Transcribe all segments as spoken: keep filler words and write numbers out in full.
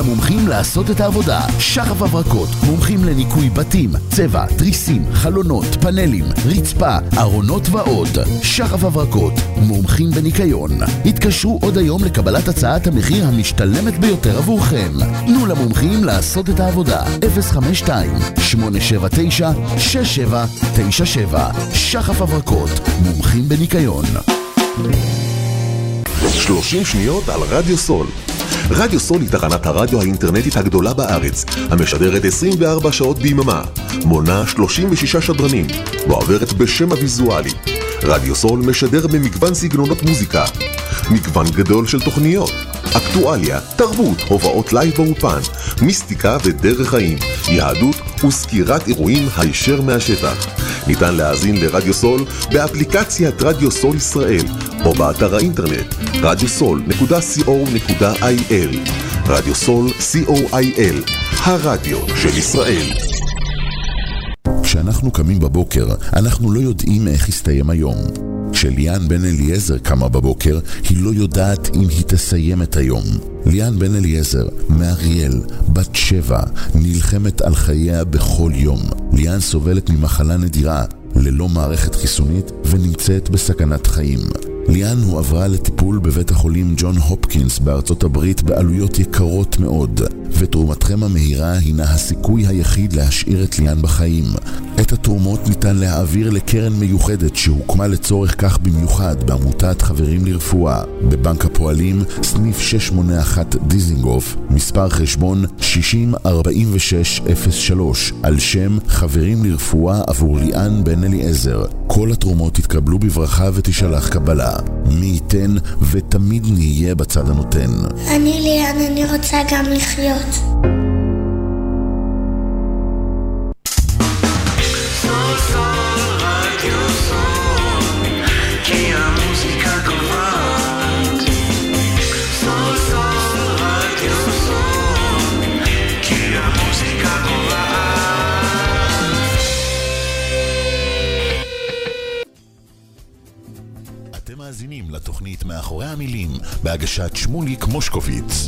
למומחים לעשות את העבודה. שחף הברקות, מומחים לניקוי בתים, צבע, תריסים, חלונות, פאנלים, רצפה, ארונות ועוד. שחף הברקות, מומחים בניקיון. התקשרו עוד היום לקבלת הצעת המחיר המשתלמת ביותר עבורכם. תנו למומחים לעשות את העבודה. אפס חמש שתיים שמונה שבע תשע שש שבע תשע שבע. שחף הברקות, מומחים בניקיון. שלושים שניות על רדיו סול. רדיו סול היא תחנת הרדיו האינטרנטית הגדולה בארץ, המשדרת עשרים וארבע שעות ביממה, מונה שלושים ושישה שדרנים, ועוברת בשם הוויזואלי. רדיו סול משדר במגוון סגנונות מוזיקה, מגוון גדול של תוכניות, אקטואליה, תרבות, הובאות לייב באופן, מיסטיקה ודרך חיים, יהדות וסקירת אירועים הישר מהשטח. ניתן להאזין לרדיו סול באפליקציית רדיו סול ישראל או באתר האינטרנט רדיו סול נקודה סי או נקודה איי אל. רדיו סול סי או איי אל, הרדיו של ישראל. כשאנחנו קמים בבוקר, אנחנו לא יודעים איך יסתיים היום. כשליאן בן אליעזר קמה בבוקר, היא לא יודעת אם היא תסיים את היום. ליאן בן אליעזר, מאריאל, בת שבע, נלחמת על חייה בכל יום. ליאן סובלת ממחלה נדירה, ללא מערכת חיסונית, ונמצאת בסכנת חיים. ליאן הועברה לטיפול בבית החולים ג'ון הופקינס בארצות הברית בעלויות יקרות מאוד, ותרומתכם המהירה הינה הסיכוי היחיד להשאיר את ליאן בחיים. את התרומות ניתן להעביר לקרן מיוחדת שהוקמה לצורך כך במיוחד בעמותת חברים לרפואה, בבנק הפועלים, סניף שש שמונה אחת דיזינגוף, מספר חשבון שישים ארבעים ושש אפס שלוש, על שם חברים לרפואה עבור ליאן בן אליעזר. כל התרומות יתקבלו בברכה ותשלח קבלה. מי ייתן ותמיד נהיה בצד הנותן. אני ליאן, אני רוצה גם לחיות. מאזינים לתוכנית מאחורי המילים בהגשת שמוליק מושקוביץ.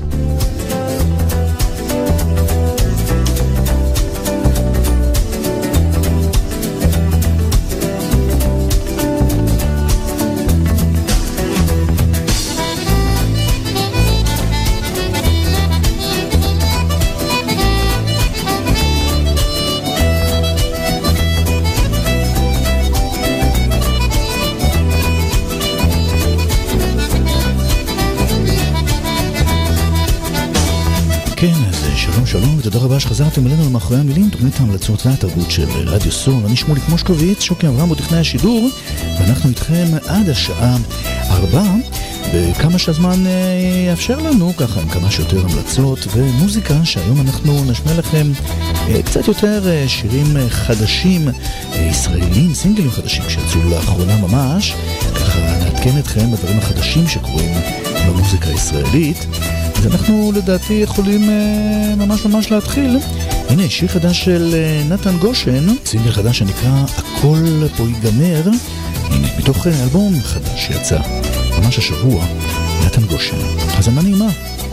כן, אז שלום שלום ותודה רבה שחזרתם אלינו למאחורי המילים, תוכנית ההמלצות והתרבות של רדיו סול. אני שמוליק מושקוביץ, שוקי אברהם בטכנאי השידור, ואנחנו איתכם עד השעה ארבע, בכמה שהזמן יאפשר לנו, ככה עם כמה שיותר המלצות ומוזיקה, שהיום אנחנו נשמע לכם קצת יותר שירים חדשים ישראלים, סינגלים חדשים שיצאו לאחרונה ממש, ככה נעדכן אתכם בדברים החדשים שקורים במוזיקה הישראלית. אז אנחנו לדעתי יכולים אה, ממש ממש להתחיל. הנה, שיר חדש של אה, נתן גושן, סינגל חדש שנקרא הכל פה ייגמר. הנה, מתוך אה, אלבום חדש שיצא ממש השבוע, נתן גושן. אז מה נעימה?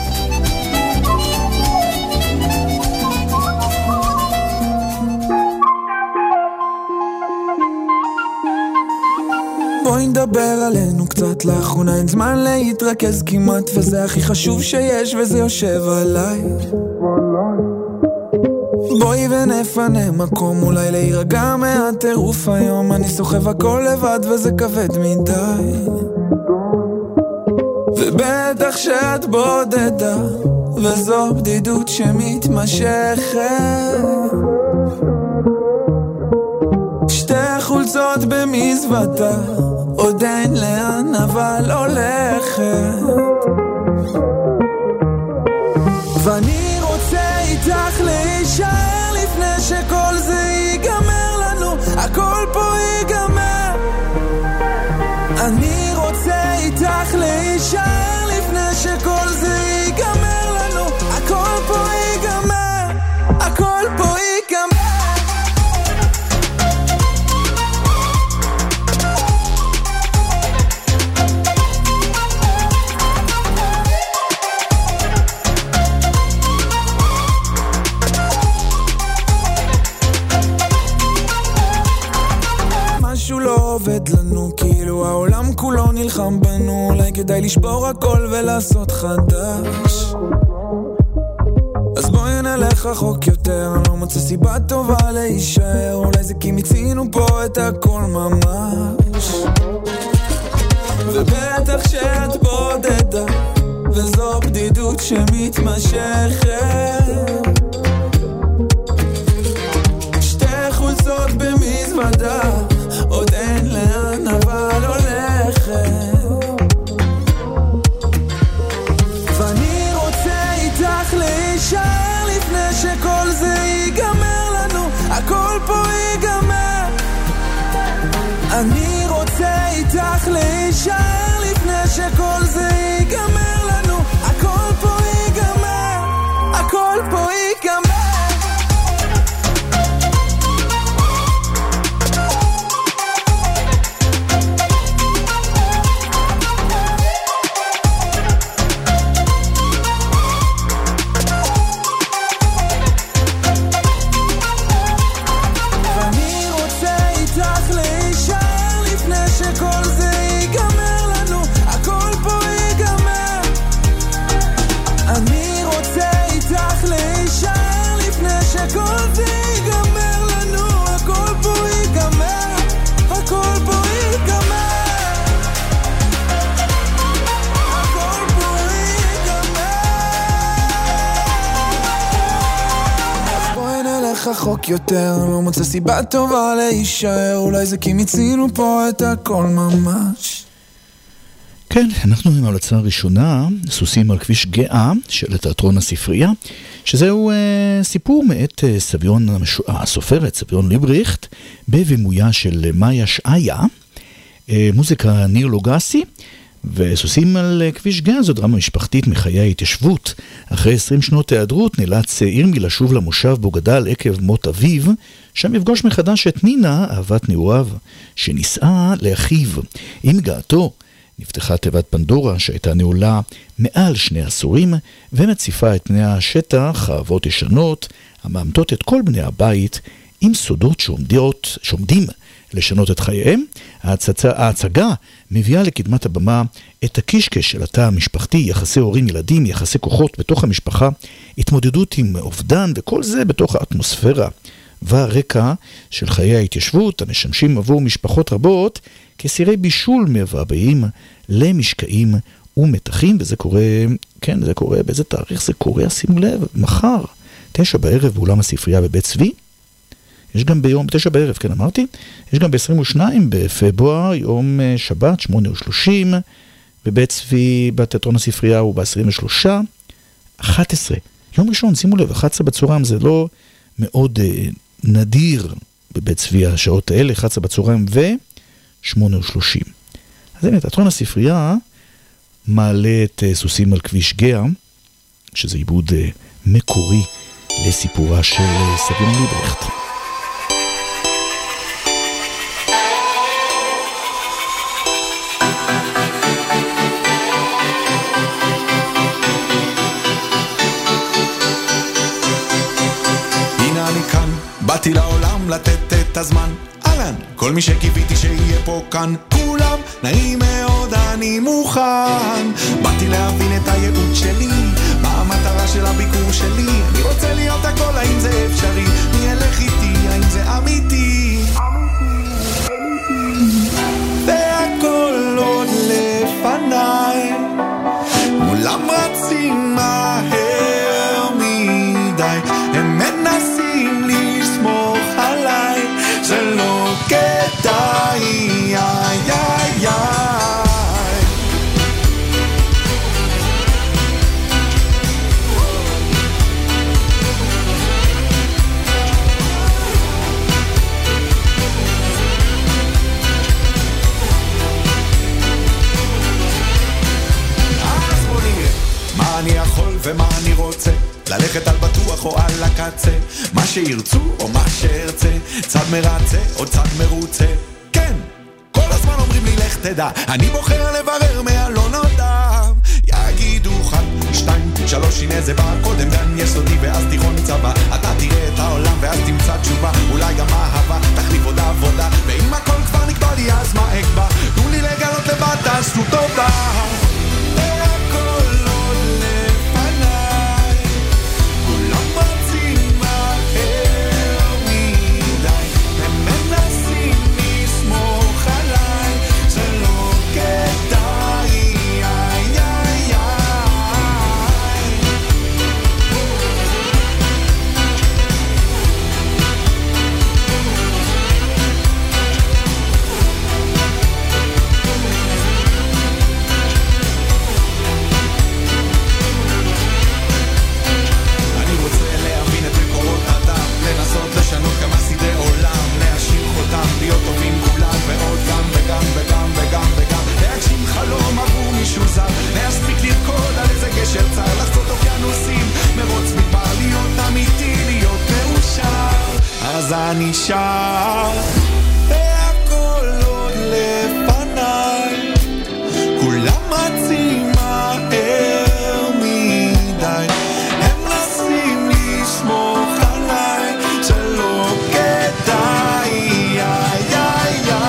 בואי נדבר עלינו קצת, לאחרונה אין זמן להתרכז כמעט, וזה הכי חשוב שיש וזה יושב עליי. בואי ונפנה מקום אולי להירגע מהטירוף היום, אני סוחב הכל לבד וזה כבד מדי, ובטח שאת בודדה וזו בדידות שמתמשכת, שתי חולצות במזוותה עוד אין לאן אבל הולכת, ואני רוצה איתך להישאר לפני שכל זה ייגמר לנו, הכל פה ייגמר. אני רוצה איתך להישאר לפני שכל זה ייגמר לנו, הכל פה ייגמר, הכל פה ייגמר. נלחם בנו, אולי כדאי לשבור הכל ולעשות חדש. אז בואי נלך רחוק יותר, אני לא מוצא סיבה טובה להישאר, אולי זה כי מיצינו פה את הכל ממש. ובטח שאת בודדה, וזו בדידות שמתמשכת, שתי חולצות במזוודה, עוד אין לאן אבל הולכת, ואני רוצה איתך להישאר לפני שכל זה ייגמר לנו, הכל פה ייגמר. אני רוצה איתך להישאר לפני שכל זה ייגמר לנו, הכל פה ייגמר, הכל פה ייגמר. רחוק יותר, לא מוצא סיבה טובה להישאר, אולי זה כי מיצינו פה את הכל ממש. כן, אנחנו עם ההמלצה הראשונה, סוסים על כביש גאה של תיאטרון הספרייה, שזהו אה, סיפור מאת אה, סביון המש... הסופרת, סביון ליבריכט, בבימויה של מאיה שעיה, אה, מוזיקה ניר לוגסי, וסוסים על כביש גאה זו דרמה משפחתית מחיי ההתיישבות. אחרי עשרים שנות היעדרות נאלץ ירמי לשוב למושב בו גדל עקב מות אביו, שם יפגוש מחדש את נינה, אהבת נעוריו, שנישאה לאחיו. עם הגעתו נפתחה תיבת פנדורה שהייתה נעולה מעל שני עשורים, ומציפה את פני השטח אהבות ישנות המאמתות את כל בני הבית עם סודות שעומדות, שעומדים לשנות את חייהם. ההצצה, ההצגה מביאה לקדמת הבמה את הקישקש של התא המשפחתי, יחסי הורים ילדים, יחסי כוחות בתוך המשפחה, התמודדות עם אובדן, וכל זה בתוך האטמוספירה והרקע של חיי ההתיישבות המשמשים עבור משפחות רבות כסירי בישול מבעבעים למשקעים ומתחים. וזה קורה, כן, זה קורה, באיזה תאריך זה קורה? שימו לב, מחר, תשע בערב באולם הספרייה בבית צבי. יש גם ביום, תשע בערב, כן אמרתי, יש גם ב-עשרים ושניים בפברואר, יום שבת, שמונה ושלושים, בבית צבי, בתיאטרון הספרייה, וב-עשרים ושלושה, אחת עשרה. יום ראשון, שימו לב, אחת עשרה בצהריים, זה לא מאוד אה, נדיר בבית צבי השעות האלה, אחת עשרה בצהריים ו-שמונה ושלושים. אז הנה, תיאטרון הספרייה מעלה את אה, סוסים על כביש גאה, שזה עיבוד אה, מקורי לסיפורה של אה, סביון ליבריכט. באתי לעולם לתת את הזמן, אלן, כל מי שקיוויתי שיהיה פה כאן, כולם נעים מאוד, אני מוכן. באתי להבין את הייעוד שלי, מה המטרה של הביקור שלי, אני רוצה להיות הכל, האם זה אפשרי, מי ילך איתי, האם זה אמיתי, והכל עוד לפניי, מולם רצים מהר מדי, הם מנסים לסמוך עליי, זה לא כדאי, איי איי איי. אז בוא נראה מה אני יכול ומה אני רוצה, ללכת על בטוח או על הקצה, מה שירצו או מה שירצה, צד מרצה או צד מרוצה. כן, כל הזמן אומרים לי לך תדע, אני בוחר לברר מהלא נודע, יגידו חד, שתיים, שלוש, הנה זה בא קודם גן יסודי ואז תיכון צבא. אתה תראה את העולם ואז תמצא תשובה, אולי גם אהבה תחליף עוד עבודה, ואם הכל כבר נקבע לי אז מה אקבע, תנו לי לגלות לבד, תעשו טובה. והכל עוד לפניי, כולם רצים מהר מדי, הם מנסים לסמוך עליי, זה לא כדאי, איי איי איי. אני רוצה להבין את מקורות הדם, לנסות לשנות כמה סדרי עולם, להשאיר חותם, להיות טובים כולם, ועוד גם וגם וגם וגם וגם להגשים חלום עבור מישהו זר, להספיק לרקוד על איזה גשר צר, לחצות אוקיינוסים, מרוץ מדבר, להיות אמיתי, להיות מאושר, אז אני שר והכל עוד לפניי, כולם רצים מהר מדי, הם נסים לסמוך עליי, זה לא כדאי, איי איי איי.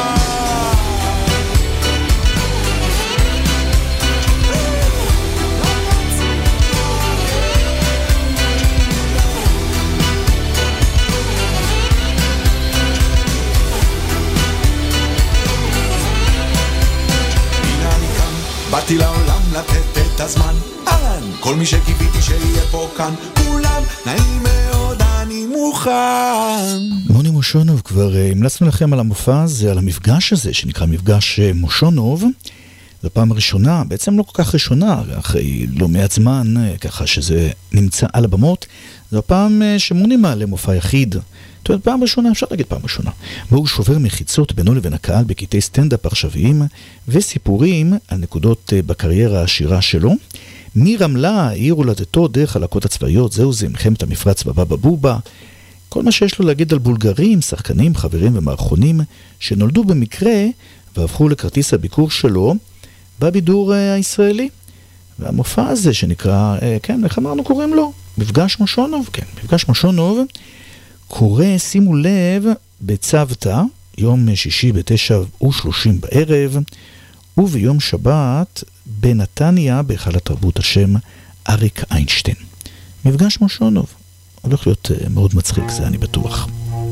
הנה אני כאן, באתי לעולם לתת את הזמן, אהלן, כל מי שקיוויתי שיהיה פה כאן, כולם נעים מאוד, אני מוכן. מוני מושונוב, כבר אה, המלצנו לכם על המופע הזה, על המפגש הזה שנקרא מפגש אה, מושונוב. זו פעם ראשונה, בעצם לא כל כך ראשונה, אחרי לא מעט זמן, אה, ככה שזה נמצא על הבמות. זו הפעם אה, שמוני מעלה מופע יחיד. זאת אומרת, פעם ראשונה, אפשר להגיד פעם ראשונה. בו הוא שובר מחיצות בינו לבין הקהל בקטעי סטנדאפ עכשוויים וסיפורים על נקודות אה, בקריירה העשירה שלו. מרמלה, עיר הולדתו דרך הלהקות הצבאיות, זהו זה, מלחמת המפרץ בבא בובה. כל מה שיש לו להגיד על בולגרים, שחקנים, חברים ומערכונים שנולדו במקרה והפכו לכרטיס הביקור שלו בבידור הישראלי. והמופע הזה שנקרא, כן, איך אמרנו קוראים לו? מפגש מושונוב, כן, מפגש מושונוב, קורא, שימו לב, בצוותא, יום שישי בתשע ושלושים בערב, וביום שבת בנתניה, בהיכל התרבות השם אריק איינשטיין. מפגש מושונוב. הולך להיות מאוד מצחיק, זה אני בטוח.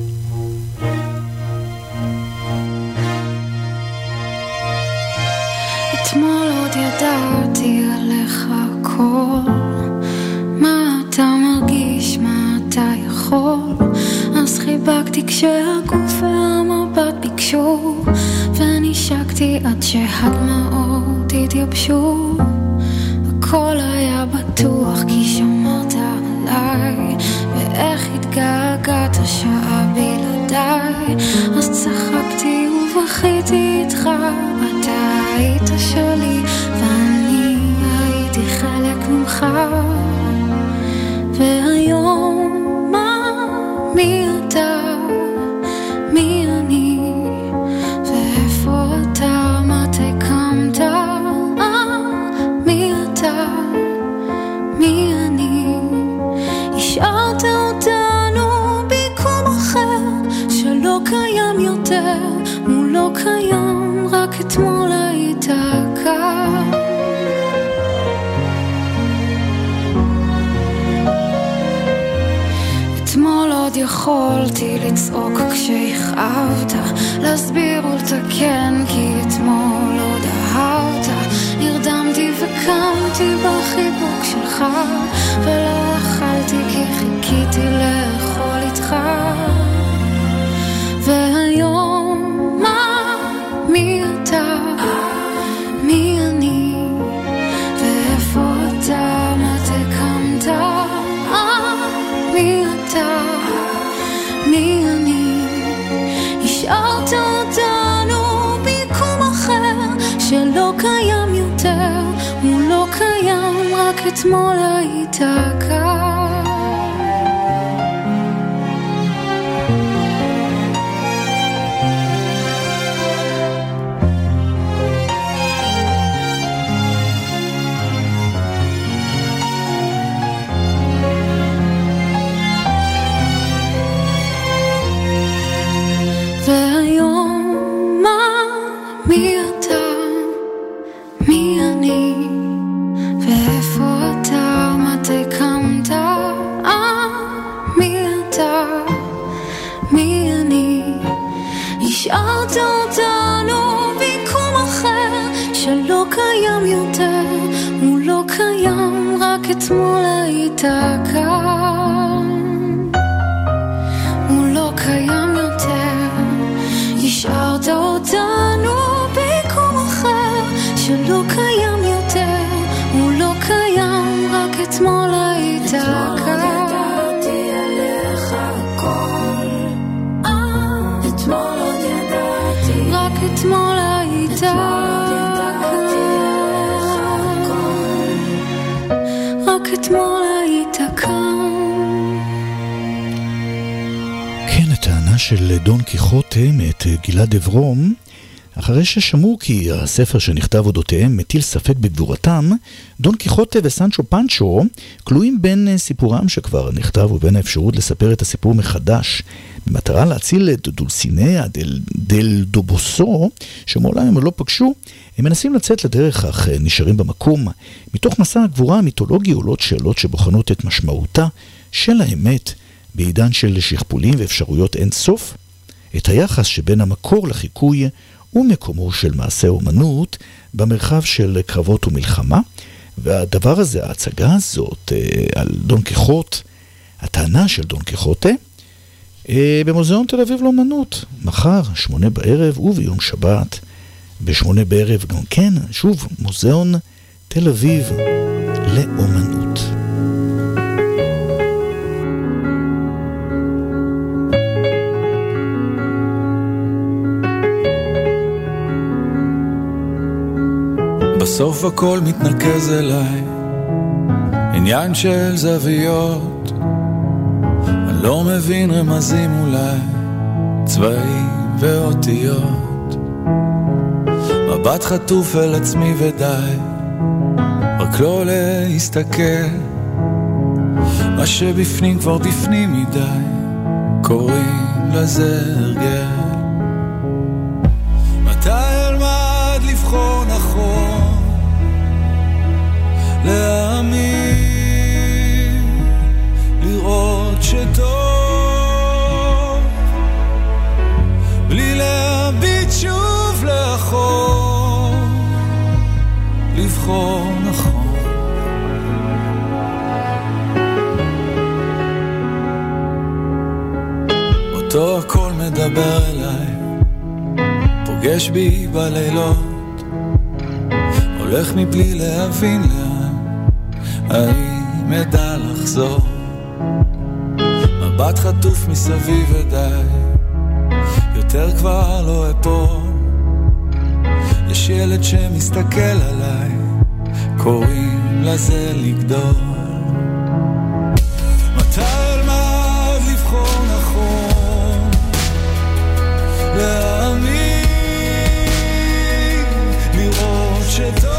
אתמול עוד ידעתי עליך הכל, מה אתה מרגיש, מה אתה יכול, אז חיבקתי כשהגוף והמבט ביקשו, ונשקתי עד שהדמעות התייבשו. הכל היה בטוח כי שמרת עליי, ואיך התגעגעת שעה בלעדיי, אז צחקתי ובכיתי איתך, אתה היית שלי ואני הייתי חלק ממך. והיום מה, מי אתה, מי אני, ואיפה אתה, מתי קמת, מי אתה, מי אני, השארת אותנו ביקום אחר שלא קיים יותר, הוא לא קיים, רק אתמול היית כאן. אתמול עוד יכולתי לצעוק כשהכאבת, להסביר ולתקן כי אתמול עוד אהבת, נרדמתי וקמתי בחיבוק שלך, ולא אכלתי כי חיכיתי לאכול איתך. והיום מה, מי אתה, מי אני, ואיפה אתה, מתי קמת, מי אתה, מי אני, השארת אותנו ביקום אחר שלא קיים יותר, הוא לא קיים, רק אתמול היית כאן. אתמול היית כאן, הוא לא קיים יותר, השארת אותנו ביקום אחר שלא קיים יותר, הוא לא קיים, רק אתמול היית כאן. אתמול היית כאן, רק אתמול היית כאן. כן, הטענה של דון קיחוטה מאת גלעד אברום, אחרי ששמעו כי הספר שנכתב אודותיהם מטיל ספק בגבורתם, דון קיחוטה וסנצ'ו פנצ'ו כלואים בין סיפורם שכבר נכתב ובין האפשרות לספר את הסיפור מחדש, במטרה להציל את דולסיניה דל, דל דובוסו, שמעולם הם לא פגשו. הם מנסים לצאת לדרך, אך נשארים במקום. מתוך מסע הגבורה המיתולוגי עולות שאלות שבוחנות את משמעותה של האמת בעידן של שכפולים ואפשרויות אין סוף, את היחס שבין המקור לחיקוי ומקומו של מעשה אומנות במרחב של קרבות ומלחמה. והדבר הזה, ההצגה הזאת על דון קיחוט, הטענה של דון קיחוטה, במוזיאון תל אביב לאומנות, מחר, שמונה בערב, וביום שבת, בשמונה בערב, גם כן, שוב, מוזיאון תל אביב לאומנות. בסוף הכל מתנקז אליי, עניין של זוויות, אני לא מבין רמזים אולי, צבעים ואותיות, מבט חטוף אל עצמי ודי, רק לא להסתכל, מה שבפנים כבר בפנים מדי, קוראים לזה הרגל. מתי אלמד לבחור נכון, להאמין, לראות שטוב, בלי להביט שוב לאחור, לבחור נכון. אותו הכל מדבר אליי, פוגש בי בלילות, הולך מבלי להבין לאן, האם ידע לחזור, מבט חטוף מסביב ודי, יותר כבר לא אפול, יש ילד שמסתכל עליי, קוראים לזה לגדול. מתי אלמד לבחור נכון, להאמין, לראות שטוב,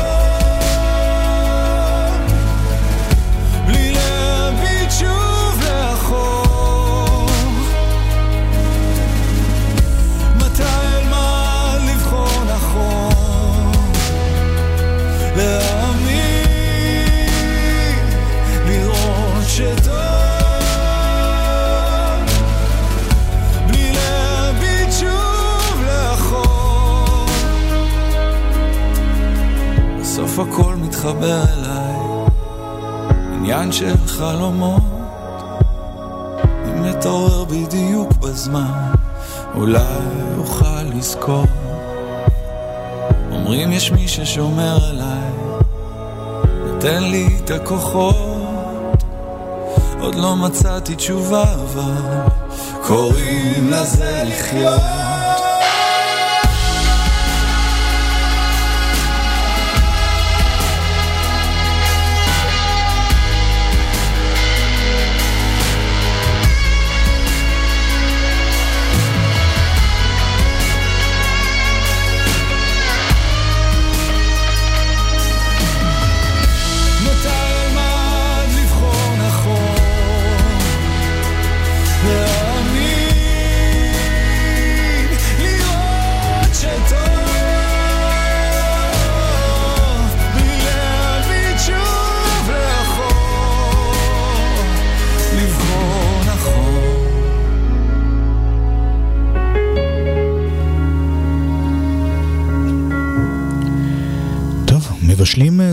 בסוף הכל מתחבר אליי, עניין של חלומות, אם מתעורר בדיוק בזמן, אולי אוכל לזכור, אומרים יש מי ששומר עליי, נתן לי את הכוחות, עוד לא מצאתי תשובה אבל קוראים לזה לחיות. להאמין,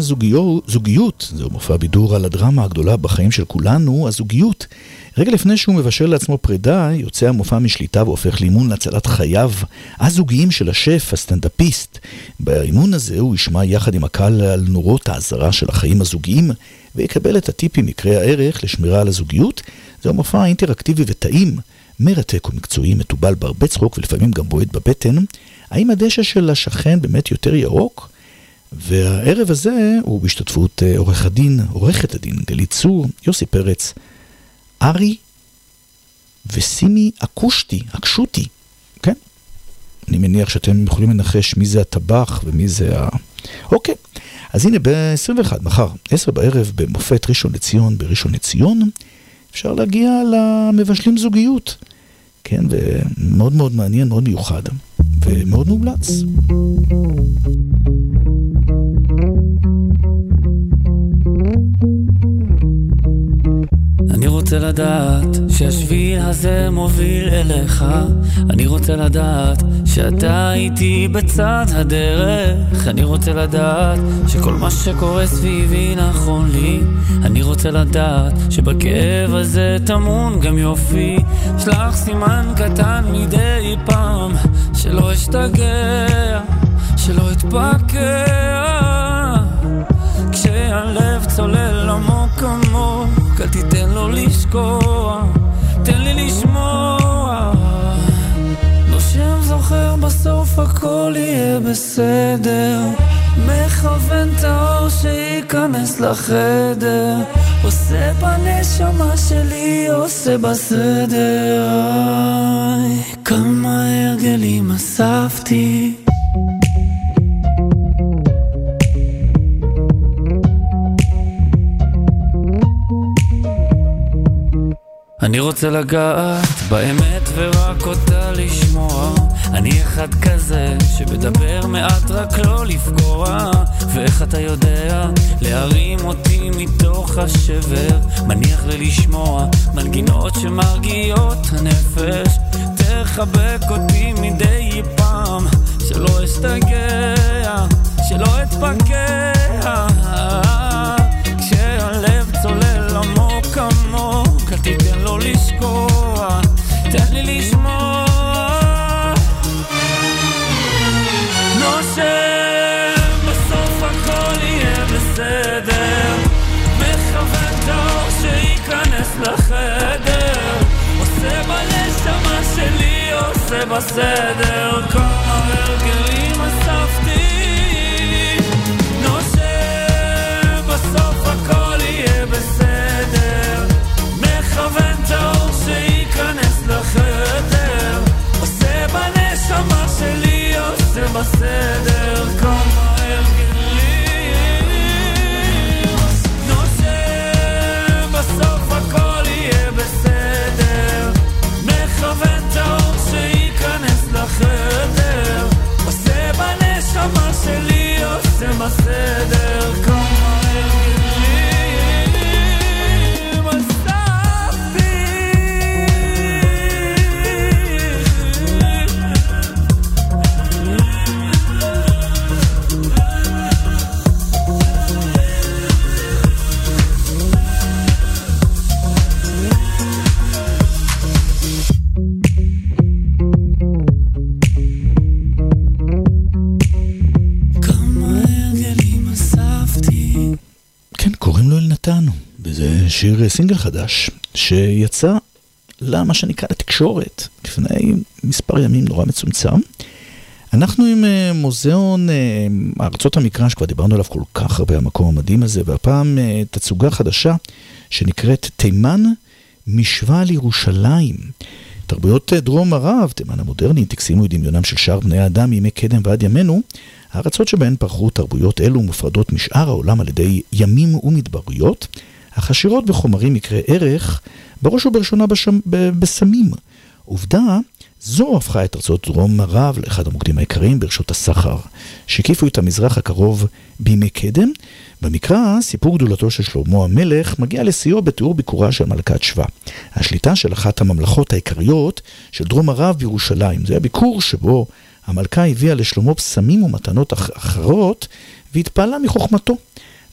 זוגיות, זוגיות, זהו מופע בידור על הדרמה הגדולה בחיים של כולנו, הזוגיות. רגע לפני שהוא מבשל לעצמו פרידה, יוצא המופע משליטה והופך לאימון להצלת חייו הזוגיים של השף, הסטנדאפיסט. באימון הזה הוא ישמע יחד עם הקהל על נורות האזהרה של החיים הזוגיים, ויקבל את הטיפים מקרי הערך לשמירה על הזוגיות. זהו מופע אינטראקטיבי וטעים, מרתק ומקצועי, מתובל בהרבה צחוק ולפעמים גם בועט בבטן. האם הדשא של השכן באמת יותר ירוק? והערב הזה הוא בהשתתפות עורך הדין, עורכת הדין גלית צור, יוסי פרץ, ארי וסימי אקושטי, אקשוטי, כן? אני מניח שאתם יכולים לנחש מי זה הטבח ומי זה ה... אוקיי, אז הנה ב-עשרים ואחת, מחר, עשר בערב, במופת ראשון לציון, בראשון לציון, אפשר להגיע למבשלים זוגיות, כן? ומאוד מאוד מעניין, מאוד מיוחד, ומאוד מומלץ. אני רוצה לדעת שהשביל הזה מוביל אליך. אני רוצה לדעת שאתה איתי בצד הדרך. אני רוצה לדעת שכל מה שקורה סביבי נכון לי. אני רוצה לדעת שבכאב הזה תמון גם יופי. שלח סימן קטן מדי פעם, שלא אשתגע, שלא אתפקע, כשהלב צולל עמוק עמוק, אל תיתן לו לשקוע, תן לי לשמוע. נושם זוכר בסוף הכל יהיה בסדר, מכוון את האור שייכנס לחדר, עושה בנשמה שלי, עושה בסדר. כמה הרגלים אספתי, אני רוצה לגעת באמת ורק אותה לשמוע. אני אחד כזה שמדבר מעט רק לא לפגוע. ואיך אתה יודע להרים אותי מתוך השבר, מניח לי לשמוע מנגינות שמרגיעות הנפש. תחבק אותי מדי פעם, שלא אשתגע, שלא אתפקע, כשהלב צולל עמוק עמוק, אל תיתן לו לשקוע, תן לי לשמוע. נושם, בסוף הכל יהיה בסדר, מכוון את האור שייכנס לחדר, עושה בנשמה שלי, עושה בסדר. כמה הרגלים אספתי, נושם, בסוף הכל יהיה בסדר, מכוון את האור שייכנס לחדר, עושה בנשמה שלי, עושה בסדר. כמה הרגלים, נושם, בסוף הכל יהיה בסדר, מכוון את האור שייכנס לחדר, עושה בנשמה שלי, עושה בסדר. כמה הרגלים אספתי, וזה שיר סינגל חדש שיצא למה שנקרא לתקשורת לפני מספר ימים נורא מצומצם. אנחנו עם מוזיאון ארצות המקרא שכבר דיברנו עליו כל כך הרבה, המקום המדהים הזה, והפעם תצוגה חדשה שנקראת תימן משווה על ירושלים. תרבויות דרום ערב, תימן המודרנית, תקסימו את דמיונם של שאר בני האדם מימי קדם ועד ימינו, הארצות שבהן פרחו תרבויות אלו מופרדות משאר העולם על ידי ימים ומדבריות, אך עשירות בחומרים מקרי ערך, בראש ובראשונה בשם, ב- בסמים. עובדה, זו הפכה את ארצות דרום ערב לאחד המוקדים העיקריים ברשות הסחר, שהקיפו את המזרח הקרוב בימי קדם. במקרא, סיפור גדולתו של שלמה המלך מגיע לסיוע בתיאור ביקורה של מלכת שבא, השליטה של אחת הממלכות העיקריות של דרום ערב בירושלים. זה הביקור שבו המלכה הביאה לשלמה פסמים ומתנות אחרות והתפעלה מחוכמתו.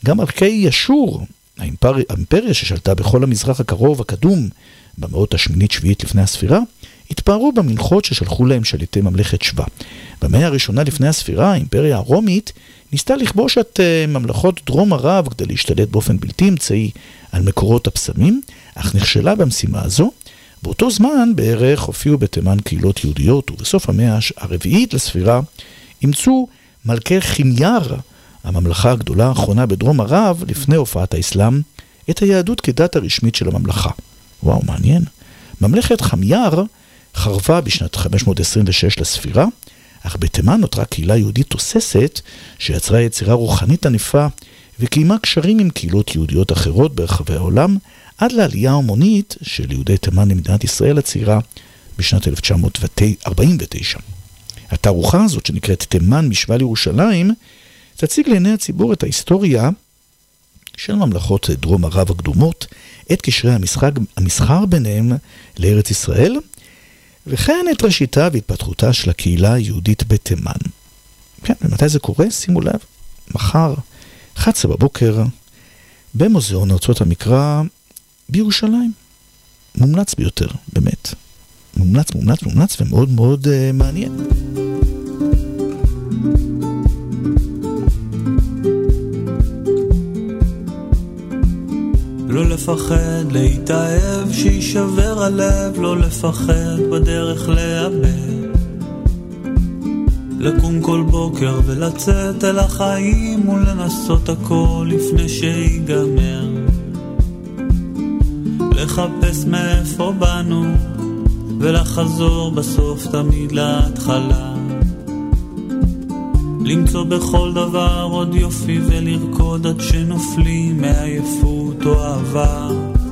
גם מלכי ישור, האימפר... האימפריה ששלטה בכל המזרח הקרוב הקדום במאות השמינית שביעית לפני הספירה, התפארו במלכות ששלחו להם שליטי ממלכת שבא. במאה הראשונה לפני הספירה, האימפריה הרומית ניסתה לכבוש את ממלכות דרום ערב כדי להשתלט באופן בלתי אמצעי על מקורות הפסמים, אך נכשלה במשימה הזו. באותו זמן בערך הופיעו בתימן קהילות יהודיות, ובסוף המאה הרביעית לספירה אימצו מלכי חימייר, הממלכה הגדולה האחרונה בדרום ערב לפני הופעת האסלאם, את היהדות כדת הרשמית של הממלכה. וואו, מעניין. ממלכת חימייר חרבה בשנת חמש מאות עשרים ושש לספירה, אך בתימן נותרה קהילה יהודית תוססת שיצרה יצירה רוחנית ענפה וקיימה קשרים עם קהילות יהודיות אחרות ברחבי העולם, עד לעלייה המונית של יהודי תימן למדינת ישראל הצעירה בשנת אלף תשע מאות ארבעים ותשע. התערוכה הזאת שנקראת תימן משווה לירושלים תציג לעיני הציבור את ההיסטוריה של ממלכות דרום ערב הקדומות, את קשרי המשחק, המסחר ביניהם לארץ ישראל, וכן את ראשיתה והתפתחותה של הקהילה היהודית בתימן. כן, ומתי זה קורה? שימו לב, מחר, אחת עשרה בבוקר, במוזיאון ארצות המקרא בירושלים. מומלץ ביותר, באמת. מומלץ, מומלץ, מומלץ, ומאוד מאוד uh, מעניין. לא לפחד להתאהב שישבר הלב, לא לפחד בדרך לאבד, לקום כל בוקר ולצאת אל החיים ולנסות הכל לפני שיגמר, לחפש מאיפה באנו ולחזור בסוף תמיד להתחלה, למצוא בכל דבר עוד יופי ולרקוד עד שנופלים מעייפות או אהבה,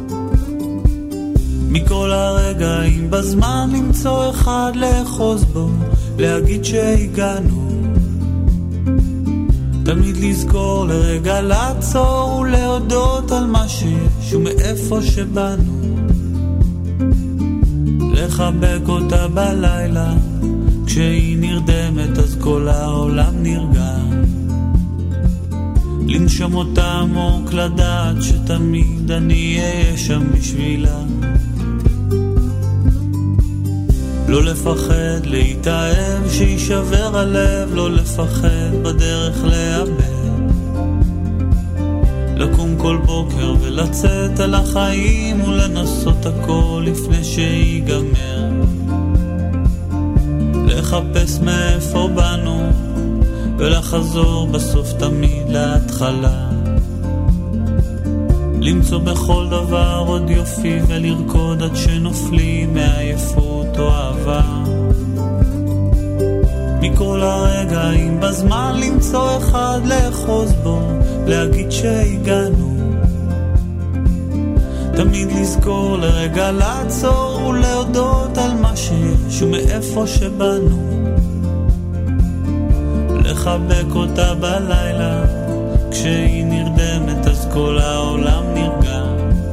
מכל הרגעים בזמן למצוא אחד לאחוז בו, להגיד שהגענו, תמיד לזכור לרגע לעצור ולהודות על מה שיש ומאיפה שבאנו, לחבק אותה בלילה כשהיא נרדמת אז כל העולם נרגע, לנשום אותה עמוק לדעת שתמיד אני אהיה שם בשבילה, לא לפחד להתאהב שישבר הלב, לא לפחד בדרך לאבד, לקום כל בוקר ולצאת על החיים ולנסות הכל לפני שיגמר, לחפש מאיפה באנו ולחזור בסוף תמיד להתחלה, למצוא בכל דבר עוד יופי ולרקוד עד שנופלים מעייפות או אהבה, מכל הרגעים בזמן למצוא אחד לאחוז בו, להגיד שהגענו, תמיד לזכור לרגע לעצור ולהודות על מה שיש ומאיפה שבאנו, לחבק אותה בלילה כשהיא נרדמת אז כל העולם נרגע,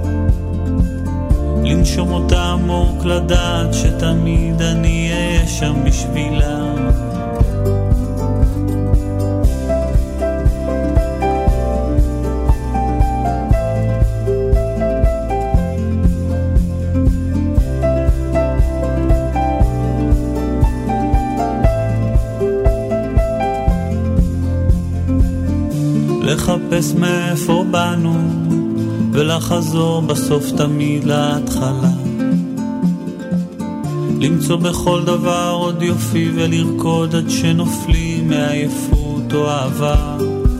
לנשום אותה עמוק לדעת שתמיד אני אהיה שם בשבילה, לחפש מאיפה באנו ולחזור בסוף תמיד להתחלה, למצוא בכל דבר עוד יופי ולרקוד עד שנופלים מעייפות או אהבה,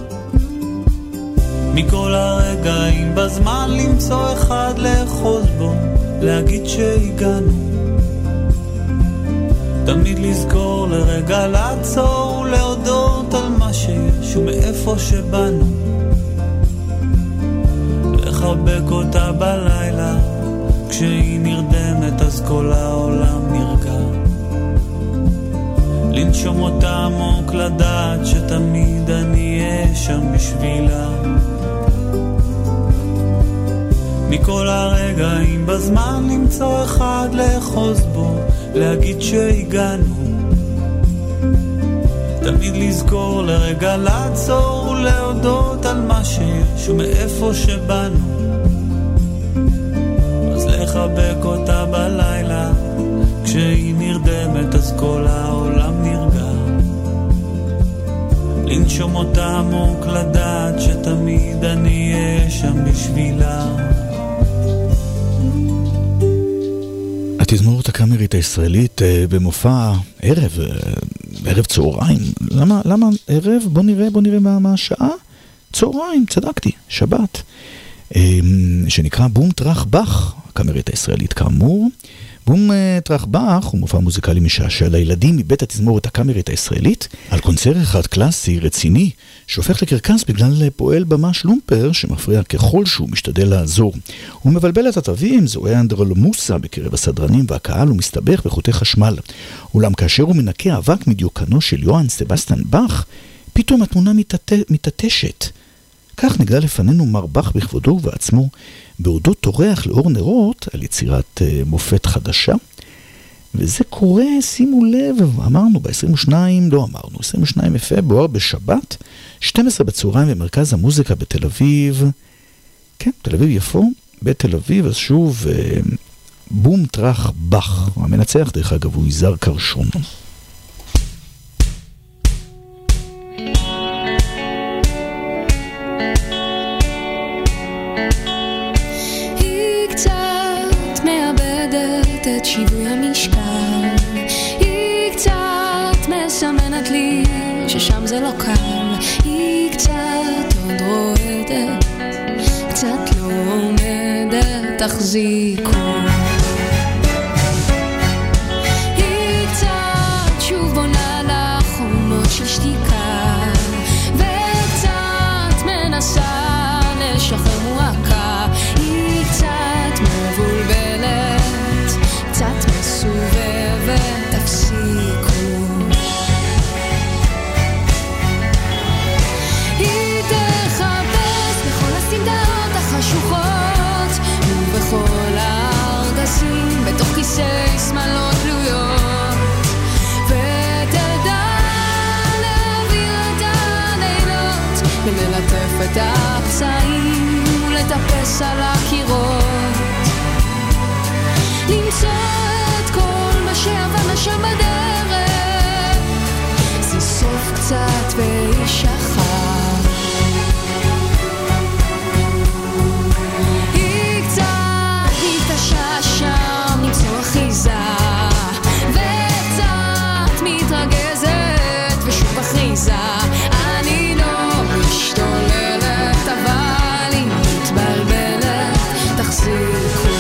מכל הרגעים בזמן למצוא אחד לאחוז בו, להגיד שהגענו, תמיד לזכור לרגע לעצור ולהודות על מה שיש ומאיפה שבאנו, לחבק אותה בלילה כשהיא נרדמת אז כל העולם נרגע, לנשום אותה עמוק לדעת שתמיד אני אהיה שם בשבילה, מכל הרגעים בזמן למצוא אחד לאחוז בו, להגיד שהגענו, תמיד לזכור לרגע לעצור להודות על מה שיש ומאיפה שבאנו, אז לחבק אותה בלילה כשהיא נרדמת אז כל העולם נרגע, לנשום אותה עמוק לדעת שתמיד אני אהיה שם בשבילה. התזמורת הקאמרית הישראלית במופע ערב, ערב צהריים. למה, למה ערב? בוא נראה, בוא נראה מה, מה השעה. צהריים, צדקתי, שבת. שנקרא בום טרח בח, הקאמרית הישראלית כאמור. בום טרח בח הוא מופע מוזיקלי משעשע לילדים מבית התזמורת הקאמרית הישראלית, על קונצרט אחד קלאסי רציני, שהופך לקרקס בגלל פועל במה שלומפר, שמפריע ככל שהוא משתדל לעזור. הוא מבלבל את התווים, זוהה אנדרלמוסה בקרב הסדרנים והקהל, ומסתבך בחוטי חשמל. אולם כאשר הוא מנקה אבק מדיוקנו של יוהאן סבסטיאן באך, פתאום התמונה מתעט... מתעטשת. כך נגלה לפנינו מר באך בכבודו ובעצמו, בעודו תורח לאור נרות על יצירת uh, מופת חדשה. וזה קורה, שימו לב, אמרנו ב-עשרים ושניים, לא אמרנו, עשרים ושניים בפברואר בשבת, שתים עשרה בצהריים במרכז המוזיקה בתל אביב. כן, תל אביב יפו, בתל אביב, אז שוב, uh, בום טרח בח. המנצח דרך אגב הוא יזהר קרשון. את שיווי המשקל, היא קצת מסמנת לי ששם זה לא קל, היא קצת עוד רועדת, קצת לא עומדת, תחזיקו. היא קצת שוב בונה לחומות של שתיקה, וקצת מנסה לשחרר מועקה, היא קצת מבולבלת, קצת מסובבת, תפסיקו. היא תחפש בכל הסמדות החשוכות ובכל הארגזים בתוך כיסי שמלות תלויות, ותדע להעביר את הלילות וללטף את הפצעים ולטפס על הקירות, למצוא את כל מה שעבר שם בדרך, זה סוף קצת וישחר. היא קצת מתקשה שם למצוא אחיזה, וקצת מתרגזת ושוב אחיזה. אני לא משתוללת אבל היא מתבלבלת, תחזיקו.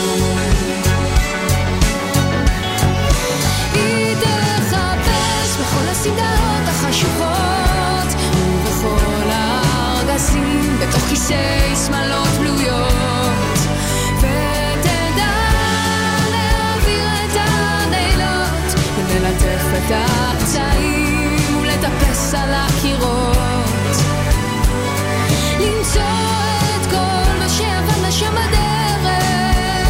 הסמדות החשוכות ובכל הארגזים בתוך כיסי שמלות בלויות, ותדע להעביר את הלילות וללטף את הפצעים ולטפס על הקירות, למצוא את כל מה שעבר לשם בדרך,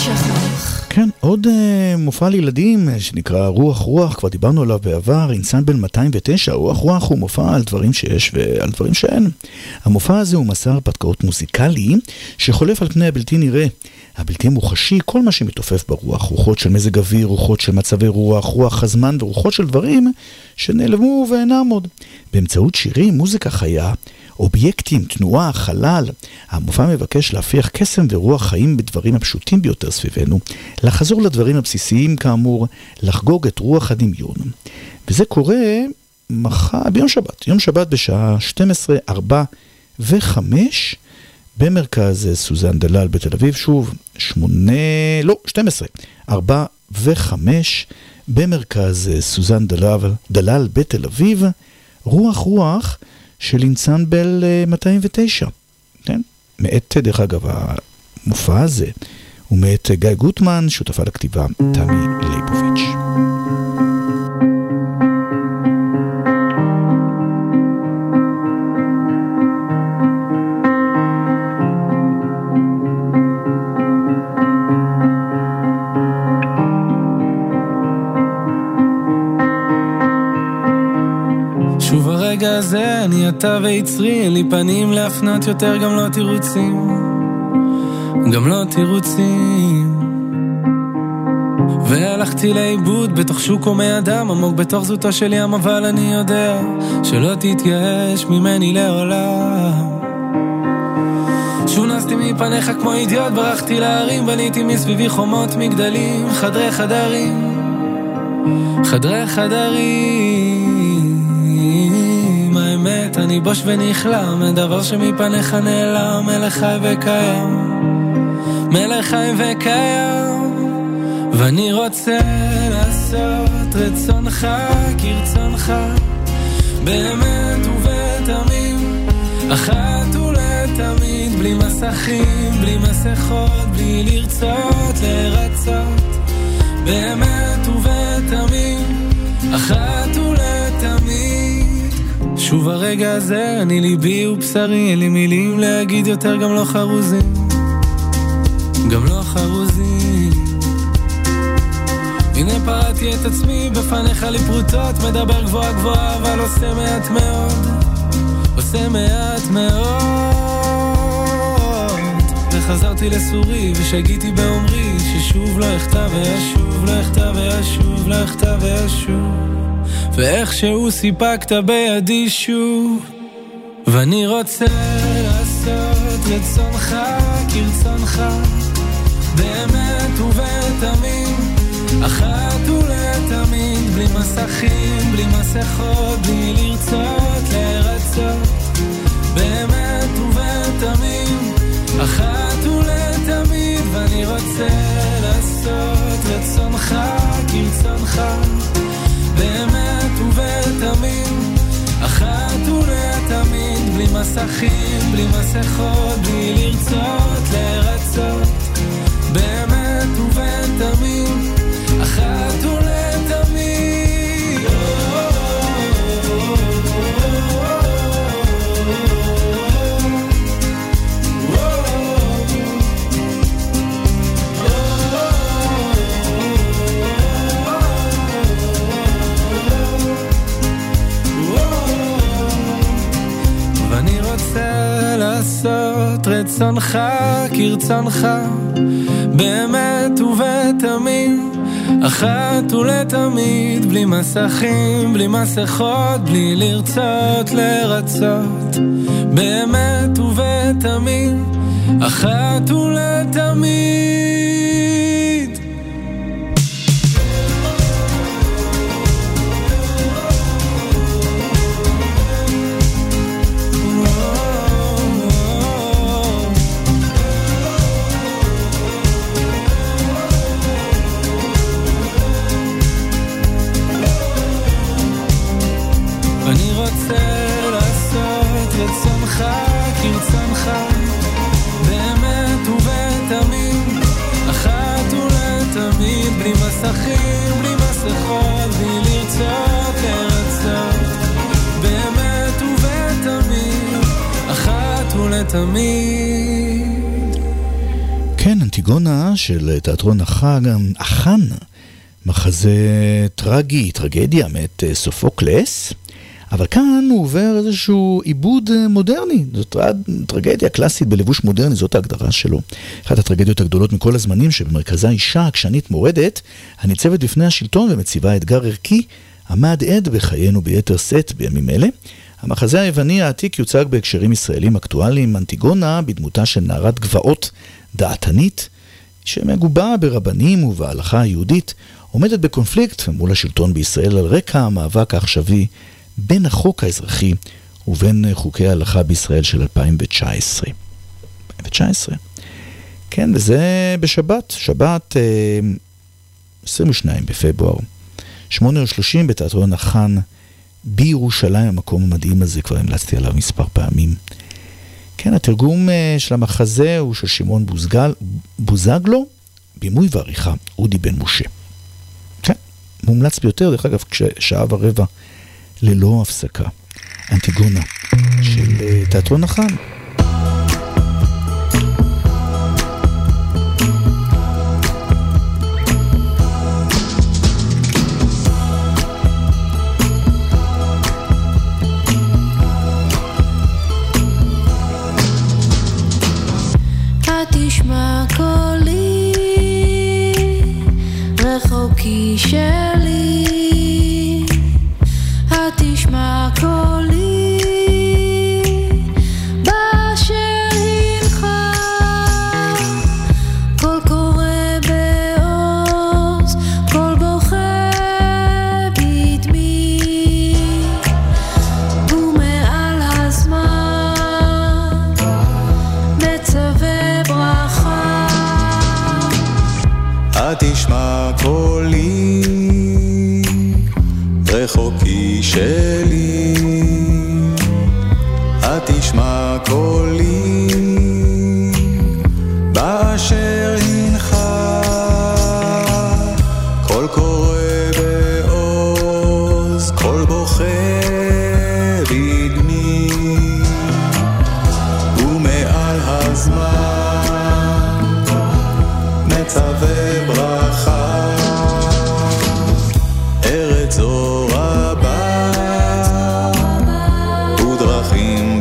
שכח. כן, עוד uh, מופע לילדים שנקרא רוח רוח, כבר דיברנו עליו בעבר, אינסנבל מאתיים ותשע. רוח רוח הוא מופע על דברים שיש ועל דברים שאין. המופע הזה הוא מסע הרפתקאות מוזיקלי שחולף על פני הבלתי נראה, הבלתי מוחשי, כל מה שמתופף ברוח, רוחות של מזג אוויר, רוחות של מצבי רוח, רוח הזמן ורוחות של דברים שנעלמו ואינם עוד. באמצעות שירים, מוזיקה חיה, אובייקטים, תנועה, חלל. המופע מבקש להפיח קסם ורוח חיים בדברים הפשוטים ביותר סביבנו, לחזור לדברים הבסיסיים כאמור, לחגוג את רוח הדמיון. וזה קורה מחר, ביום שבת, יום שבת בשעה שתים עשרה ארבע וחמש במרכז סוזן דלל בתל אביב, שוב, שמונה, לא, שתים עשרה ארבע וחמש במרכז סוזן דלל, דלל בתל אביב, רוח רוח של אינסנבל מאתיים ותשע. כן? מאת, דרך אגב, המופע הזה הוא מאת גיא גוטמן, שותפה לכתיבה תמי ליבוביץ'. שוב הרגע הזה, אני אתה ויצרי, אין לי פנים להפנות יותר, גם לא תירוצים, גם לא תירוצים. והלכתי לאיבוד בתוך שוק הומי אדם, עמוק בתוך זאתו של ים, אבל אני יודע שלא תתייאש ממני לעולם. שונסתי מפניך כמו אידיוט, ברחתי להרים, בניתי מסביבי חומות מגדלים, חדרי חדרים, חדרי חדרים. האמת, אני בוש ונכלם, הדבר שמפניך נעלם, מלך חי וקיים, מלך חי וקיים. ואני רוצה לעשות רצונך כרצונך, באמת ובתמים, אחת ולתמיד, בלי מסכים, בלי מסכות, בלי לרצות לרצות, באמת ובתמים, אחת ולתמיד. שוב הרגע הזה, אני ליבי ובשרי, אין לי מילים להגיד יותר, גם לא חרוזים, גם לא חרוזים. הנה פרעתי את עצמי בפניך לפרוטות, מדבר גבוהה גבוהה, אבל עושה מעט מאוד, עושה מעט מאוד. וחזרתי לסורי ושגיתי באומרי, ששוב לא אכתב וישוב, לא אכתב וישוב, לא אכתב וישוב. ואיכשהו סיפקת בידי שוב. ואני רוצה לעשות רצונך כרצונך, באמת ובתמים, אחת ולתמיד, בלי מסכים, בלי מסכות, בלי לרצות לרצות, באמת ובתמים, אחת ולתמיד. ואני רוצה לעשות רצונך כרצונך, באמת ובתמים, אחת ולתמיד, בלי מסכים, בלי מסכות, בלי לרצות לרצות, באמת ובתמים, אחת ולתמיד. ואני רוצה לעשות רצונך כרצונך, באמת ובתמים, אחת ולתמיד, בלי מסכים, בלי מסכות, בלי לרצות לרצות, באמת ובתמים, אחת ולתמיד. כרצונך, באמת ובתמים, אחת ולתמיד, בלי מסכים, בלי מסכות, בלי לרצות לרצות, באמת ובתמים, אחת ולתמיד. כן, אנטיגונה של תיאטרון החג, החן, מחזה טרגי, טרגדיה מאת סופוקלס, אבל כאן הוא עובר איזשהו עיבוד מודרני, זאת טרגדיה קלאסית בלבוש מודרני, זאת ההגדרה שלו. אחת הטרגדיות הגדולות מכל הזמנים, שבמרכזה אישה עקשנית מורדת, הניצבת בפני השלטון ומציבה אתגר ערכי, עמד עד בחיינו ביתר סט בימים אלה. המחזה היווני העתיק יוצג בהקשרים ישראלים אקטואליים, אנטיגונה בדמותה של נערת גבעות דעתנית, שמגובה ברבנים ובהלכה היהודית, עומדת בקונפליקט מול השלטון בישראל על רקע המאבק העכשווי בין החוק האזרחי ובין חוקי ההלכה בישראל של אלפיים תשע עשרה. אלפיים תשע עשרה. כן, וזה בשבת, שבת עשרים ושניים בפברואר, שמונה ושלושים בתיאטרון החן בירושלים, המקום המדהים הזה, כבר המלצתי עליו מספר פעמים. כן, התרגום של המחזה הוא של שמעון בוזגל, בוזגלו, בימוי ועריכה אודי בן משה. כן, מומלץ ביותר, דרך אגב, כשעה ורבע ללא הפסקה. אנטיגונה של תיאטרון החן. תשמע קולי רחוקי שלי, התשמע קולי באשר הינך, קול קורא בעוז, קול בוכה בדמי, ומעל הזמן מצווה ברכה. התשמע קולי רחוקי שלי, התשמע קולי באשר הינך, קול קורא בעוז, קול בוכה בדמי, ומעל הזמן מצווה ברכה. ארץ זו רבה ודרכים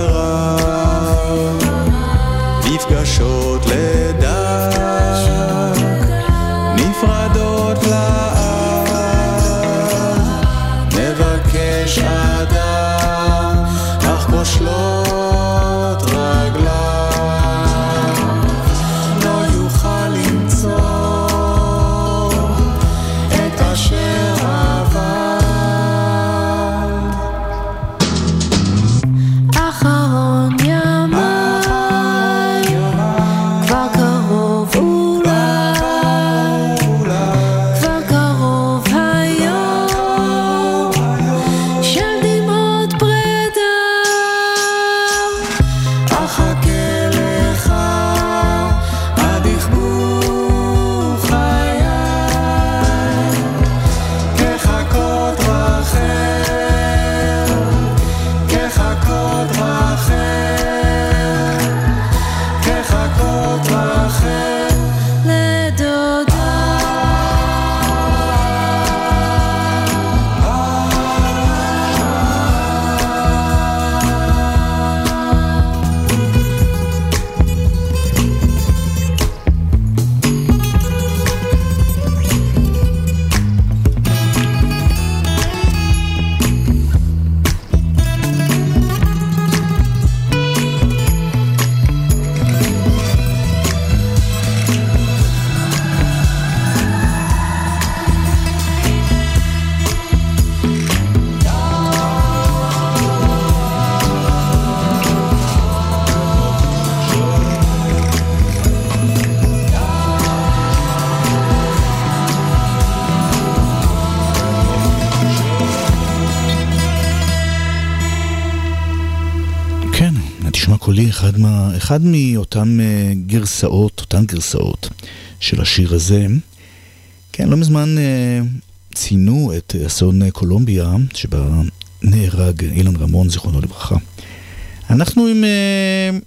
ברב, נפגשות לידה נפרדות לאב, נבקש אדם אך כושלות רגליו, לא יוכל למצוא את אשר עבר. אחרון ימיי כבר קרוב אולי, כבר קרוב היום של דמעות פרידה, אחכה לך עד יכבו חיי, כחכות רחל, כחכות רחל, כחכות רחל לדודה. כן, תשמע קולי, אחד, מה, אחד מאותן גרסאות, אותן גרסאות של השיר הזה. כן, לא מזמן ציינו את אסון קולומביה, שבה נהרג אילן רמון, זיכרונו לברכה. אנחנו עם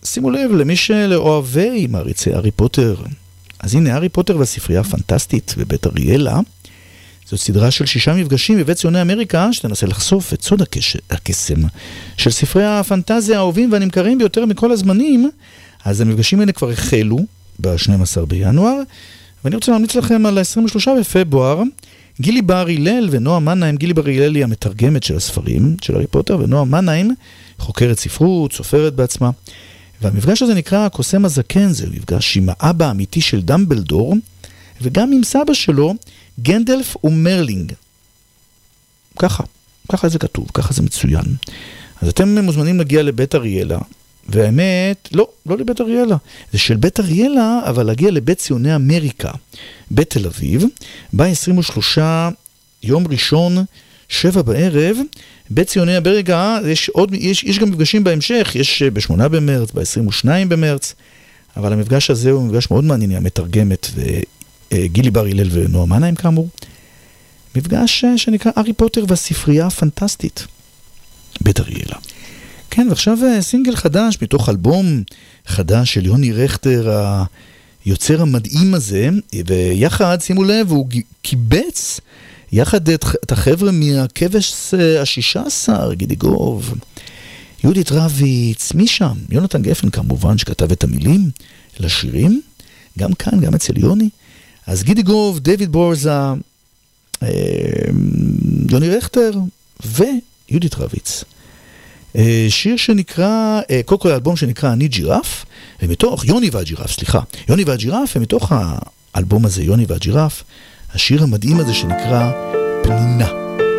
שימו לב, למי שלאוהבי מעריצי הארי פוטר, אז הנה, הארי פוטר והספרייה הפנטסטית בבית אריאלה, זאת סדרה של שישה מפגשים בבית ציוני אמריקה, שתנסה לחשוף את סוד הקש... הקסם של ספרי הפנטזיה האהובים והנמכרים ביותר מכל הזמנים. אז המפגשים האלה כבר החלו ב-שנים עשר בינואר, ואני רוצה להמליץ לכם על ה-עשרים ושלושה בפברואר, גילי בר הלל ונועה מנהיים. גילי בר הלל היא המתרגמת של הספרים של הארי פוטר, ונועה מנהיים חוקרת ספרות, סופרת בעצמה. והמפגש הזה נקרא הקוסם הזקן, זה מפגש עם האבא האמיתי של דמבלדור, וגם עם סבא שלו, גנדלף ומרלינג. ככה, ככה זה כתוב, ככה זה מצוין. אז אתם מוזמנים להגיע לבית אריאלה, והאמת, לא, לא לבית אריאלה, זה של בית אריאלה, אבל להגיע לבית ציוני אמריקה, בתל אביב, ב-עשרים ושלושה, יום ראשון, שבע בערב, בית ציוני אמריקה, יש, עוד, יש, יש גם מפגשים בהמשך, יש בשמונה במרץ, ב-עשרים ושניים במרץ, אבל המפגש הזה הוא מפגש מאוד מעניין, המתרגמת וגילי בר הלל ונועה מנהיים כאמור. מפגש שנקרא הארי פוטר והספרייה הפנטסטית, בית אריאלה. כן, ועכשיו סינגל חדש מתוך אלבום חדש של יוני רכטר, היוצר המדהים הזה, ויחד, שימו לב, הוא קיבץ יחד את, את החבר'ה מהכבש השישה עשר, גידיגוב, יהודית רביץ, מי שם? יונתן גפן כמובן, שכתב את המילים לשירים, גם כאן, גם אצל יוני. אז גידיגוב, דיוויד בורזה, אה, יוני רכטר ויהודית רביץ. שיר שנקרא, קודם כל האלבום שנקרא אני ג'ירף, ומתוך, יוני והג'ירף, סליחה, יוני והג'ירף, ומתוך האלבום הזה, יוני והג'ירף, השיר המדהים הזה שנקרא פנינה.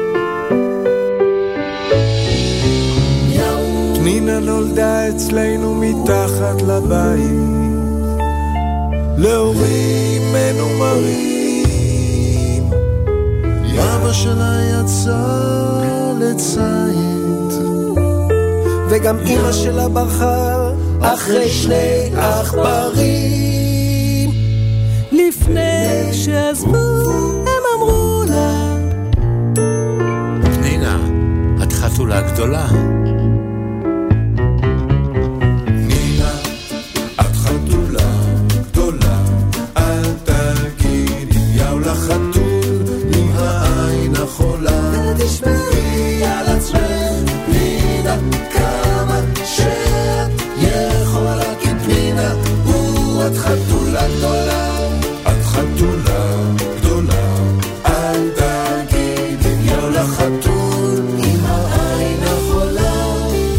פנינה נולדה אצלנו מתחת לבית, להורים מנומרים, אבא שלה יצא לציין, וגם אמא שלה ברחה אחרי שני עכברים. לפני שעזבו הם אמרו לה, פנינה, את חתולה גדולה. פנינה, את חתולה גדולה, אל תגידי יאו לחתול עם העין החולה, ותשמעי על עצמך פנינה, כמה שאת יכולה, כי פנינה הוא את חתולה גדולה, את חתולה גדולה, אל תגידי יאו לחתול עם העין החולה.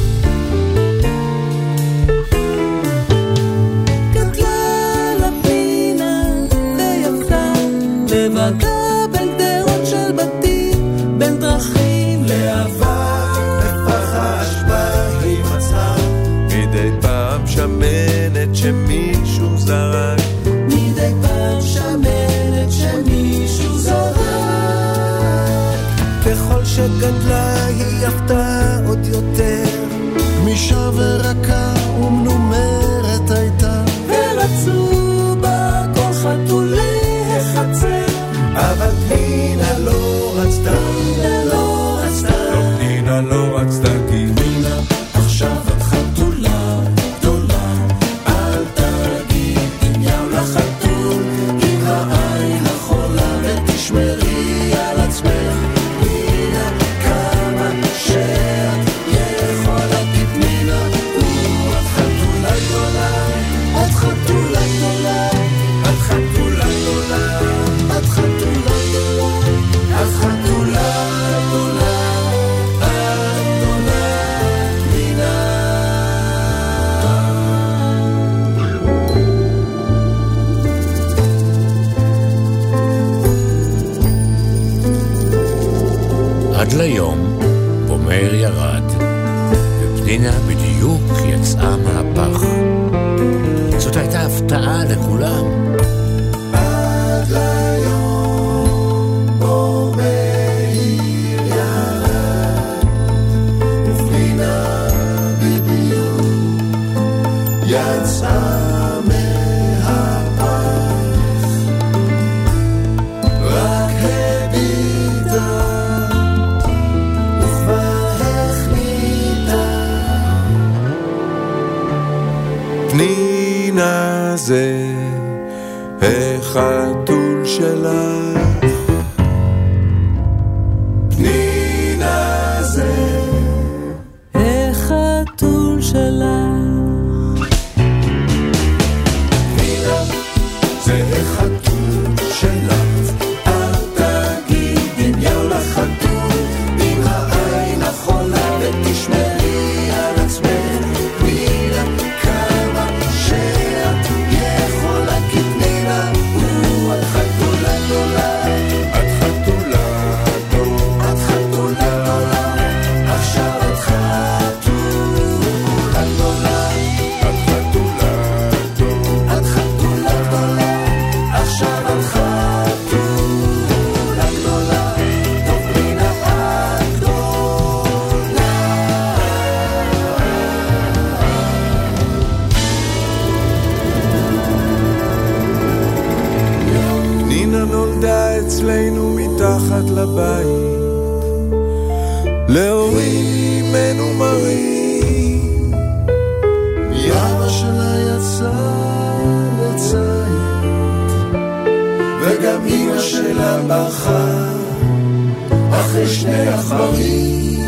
גדלה לפנינה ויפה, לבדה בין גדרות של בתים, בין דרכים לעבר, בפח האשפה היא מצאה מדי פעם שמנת שמישהו זרק, מדי פעם שמנת שמישהו זרק. ככל שגדלה היא יפתה עוד יותר, גמישה ורקה ומנומרת הייתה, ורצו בה כל חתולי החצר, אבל פנינה לא רצתה, פנינה לא רצתה, לא פנינה לא רצתה, כי פנינה עכשיו את חתולה גדולה, אל תגיד אם יאו לחתול עם העין החולה, ותשמרי על עצמך פנינה, כמה שאת יכולה, כי פנינה הוא את חתולה גדולה, את חתולה גדולה, את חתולה גדולה, את חתולה גדולה, את חתולה גדולה, עד ליום בו מאיר ירד ופנינה בדיוק יצאה מהפח. זאת הייתה הפתעה לכולם. עד ליום בו מאיר ירד ופנינה בדיוק יצאה שלך. פנינה זה החתול שלך. פנינה זה החתול שלך. אל תגידי מיהו לחתול עם העין החולה ותשמרי על עצמך. פנינה כמה שאת יכולה כי פנינה הוא את חתולה גדולה. את חתולה גדולה. את חתולה גדולה. עכשיו את חתולה גדולה. את חתולה גדולה. את חתולה גדולה. עכשיו את חתולה גדולה. טוב פנינה את גדולה. נינה נולדה אצלנו מתחת לבית להורים מנומרים. מאבא שלה יצא לצית וגם אמא שלה ברחה אחרי שני עכברים.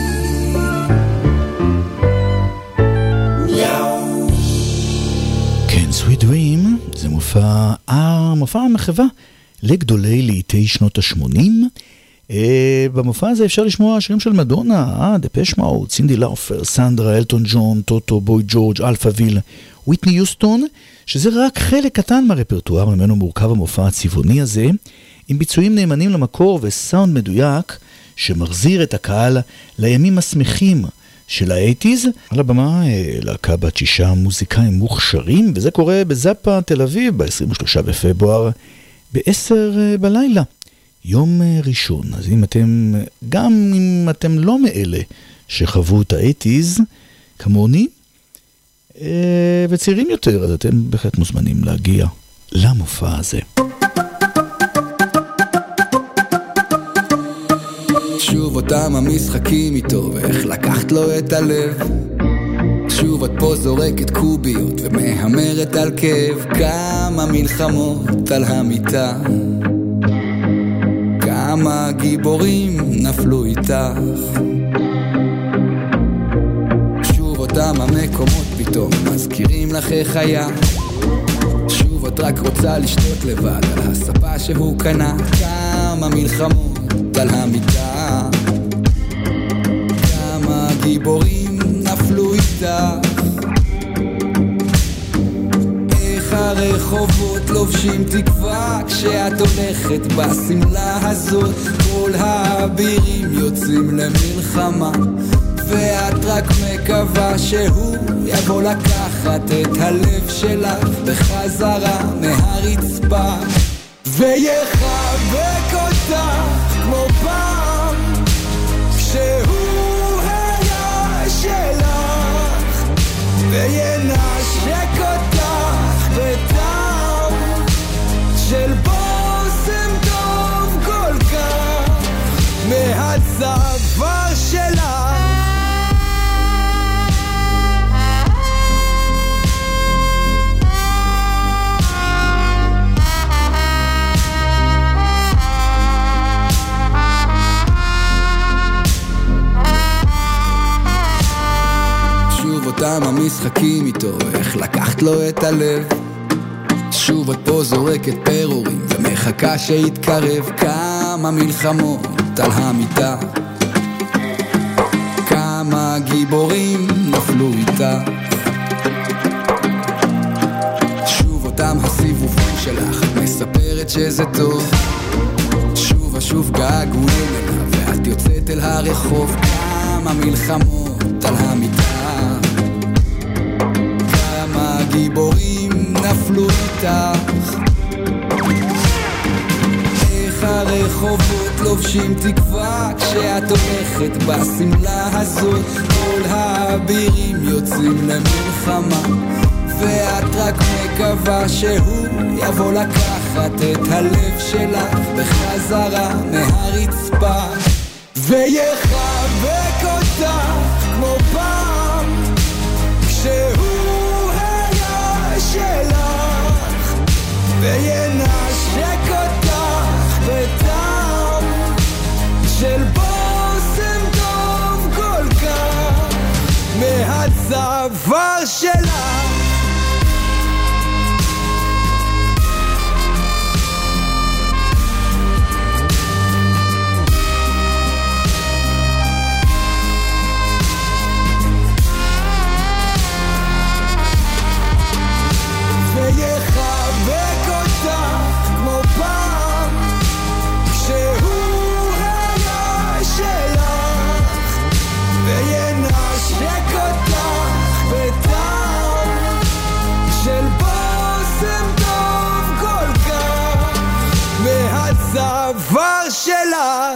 מיהו. כן, Sweet Dream זה מופע, אה, מופע המחווה לגדולי לעיתי שנות ה-שמונים. אה, במופע הזה אפשר לשמוע שירים של מדונה, אה, דפש מאוד, סינדי לאופר, סנדרה, אלטון ג'ון, טוטו, בוי ג'ורג', אלפה ויל, וויטני יוסטון, שזה רק חלק קטן מהרפרטואר ממנו מורכב המופע הצבעוני הזה, עם ביצועים נאמנים למקור וסאונד מדויק, שמחזיר את הקהל לימים השמחים של ה-שמונים. על הבמה להקה בת שישה מוזיקאים מוכשרים, וזה קורה בזאפה תל אביב ב-עשרים ושלושה בפברואר ב-עשר בלילה, יום ראשון. אז אם אתם, גם אם אתם לא מאלה שחוו את ה-שמונים כמוני וצעירים יותר, אז אתם בהחלט מוזמנים להגיע למופע הזה. שוב אותם המשחקים איתו ואיך לקחת לו את הלב. שוב את פה זורקת קוביות ומהמרת על כאב. כמה מלחמות על המיטה, כמה גיבורים נפלו איתך. שוב אותם המקומות פתאום מזכירים לך איך היה. שוב את רק רוצה לשתות לבד על הספה שהוא קנה. כמה מלחמות על המיטה, כמה גיבורים נפלו איתך. איך הרחובות לובשים תקווה כשאת הולכת בסמלה הזאת. כל האבירים יוצאים למלחמה ואת רק מקווה שהוא יבוא לקחת את הלב שלך בחזרה מהרצפה ויחבק אותך כמו פעם כשהוא היה שלך וינשק אותך בטעם של בושם טוב כל כך מהצוואר שלך. אותם המשחקים איתו, איך לקחת לו את הלב. שוב את פה זורקת פירורים ומחכה שיתקרב. כמה מלחמות על המיטה, כמה גיבורים נפלו איתה. שוב אותם הסיבובים שלך, את מספרת שזה טוב. שוב ושוב געגועים אליו ואת יוצאת אל הרחוב. כמה מלחמות על המיטה, גיבורים נפלו איתך. איך הרחובות לובשים תקווה כשאת הולכת בסמלה הזאת. כל האבירים יוצאים למלחמה ואת רק מקווה שהוא יבוא לקחת את הלב שלך בחזרה מהרצפה ויחבק אותך כמו פעם כשהוא שלך וינשק אותך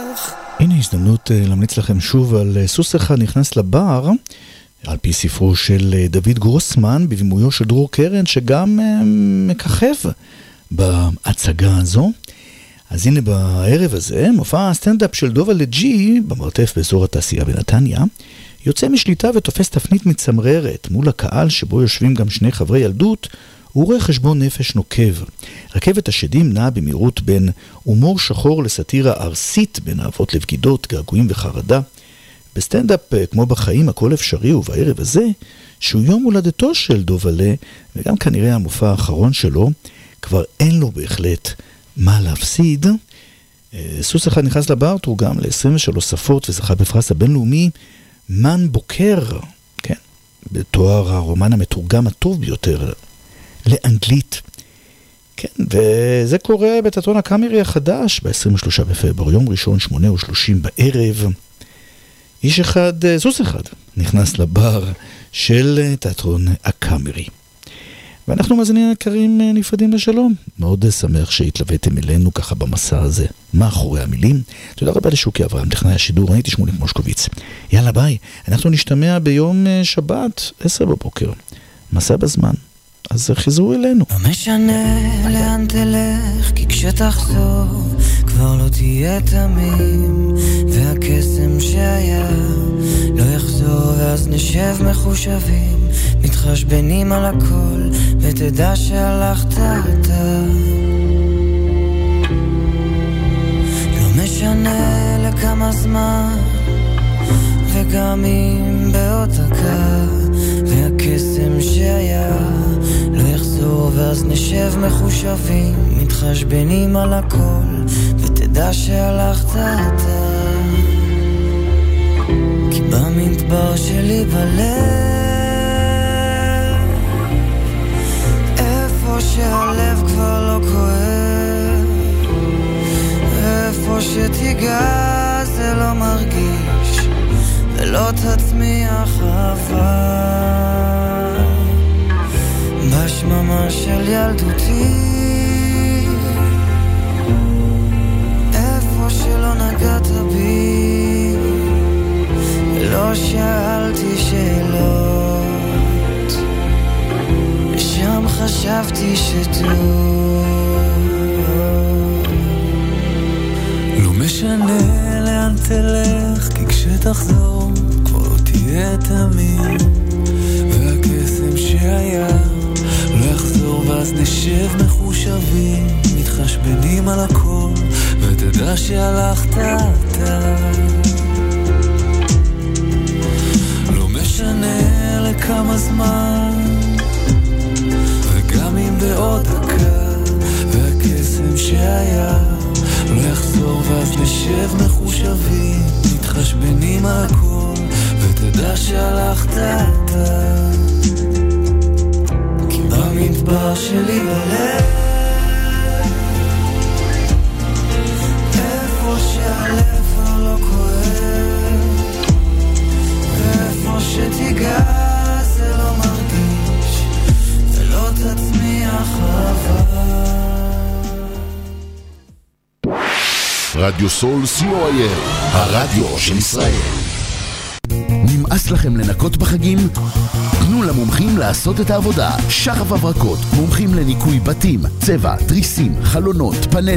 הנה הזדמנות להמליץ לכם שוב על סוס אחד נכנס לבר, על פי ספרו של דוד גרוסמן, בבימויו של דרור קרן, שגם מככב בהצגה הזו. אז הנה בערב הזה, מופע הסטנדאפ של דובלה ג'י, במרתף באזור התעשייה בנתניה, יוצא משליטה ותופס תפנית מצמררת מול הקהל שבו יושבים גם שני חברי ילדות, הוא רואה חשבון נפש נוקב. רכבת השדים נעה במהירות בין הומור שחור לסטירה ארסית, בין אהבות לבגידות, געגועים וחרדה. בסטנדאפ, כמו בחיים, הכל אפשרי, ובערב הזה, שהוא יום הולדתו של דובלה, וגם כנראה המופע האחרון שלו, כבר אין לו בהחלט מה להפסיד. סוס אחד נכנס לבר, תורגם ל-עשרים ושלוש שפות, וזכה בפרס הבינלאומי מן בוקר, כן, בתואר הרומן המתורגם הטוב ביותר לאנגלית. כן, וזה קורה בתיאטרון הקאמרי החדש, ב-עשרים ושלושה בפברואר, יום ראשון, שמונה ושלושים בערב. איש אחד, סוס אחד, נכנס לבר של תיאטרון הקאמרי. ואנחנו מאזינים יקרים נפרדים לשלום. מאוד שמח שהתלוויתם אלינו ככה במסע הזה, מאחורי המילים. תודה רבה לשוקי אברהם, טכנאי השידור, אני שמוליק מושקוביץ. יאללה ביי, אנחנו נשתמע ביום שבת, עשר בבוקר. מסע בזמן, אז חזרו אלינו. לא משנה לאן תלך, כי כשתחזור כבר לא תהיה תמים, והקסם שהיה לא יחזור, ואז נשב מחושבים, מתחשבנים על הכל, ותדע שהלכת אתה. לא משנה לכמה זמן, וגם אם בעוד דקה, והקסם שהיה לא יחזור, ואז נשב מחושבים, מתחשבנים על הכל, ותדע שהלכת אתה. כי במדבר שלי בלב, איפה שהלב כבר לא כואב, איפה שתיגע זה לא מרגיש, ולא תצמיח אהבה. בשממה של ילדותי, איפה שלא נגעת בי, ולא שאלתי שאלות, שם חשבתי שטוב. לא משנה לאן תלך, כי כשתחזור כבר לא תהיה תמיד, והקסם שהיה לא יחזור, ואז נשב מחושבים, מתחשבנים על הכל, ותדע שהלכת אתה. לא משנה לכמה זמן, וגם אם בעוד דקה, והקסם שהיה לא יחזור, ואז נשב מחושבים, מתחשבנים על הכל, ותדע שהלכת אתה. כי במדבר שלי בלב, איפה שהלב כבר לא כואב, ואיפה שתיגע זה לא מרגיש, ולא תצמיח אהבה. רדיו סול סי או איי אל, הרדיו של ישראל. נמאס לכם לנקות בחגים? תנו למומחים לעשות את העבודה. שחף הברקות, מומחים לניקוי בתים, צבע, תריסים, חלונות, פאנל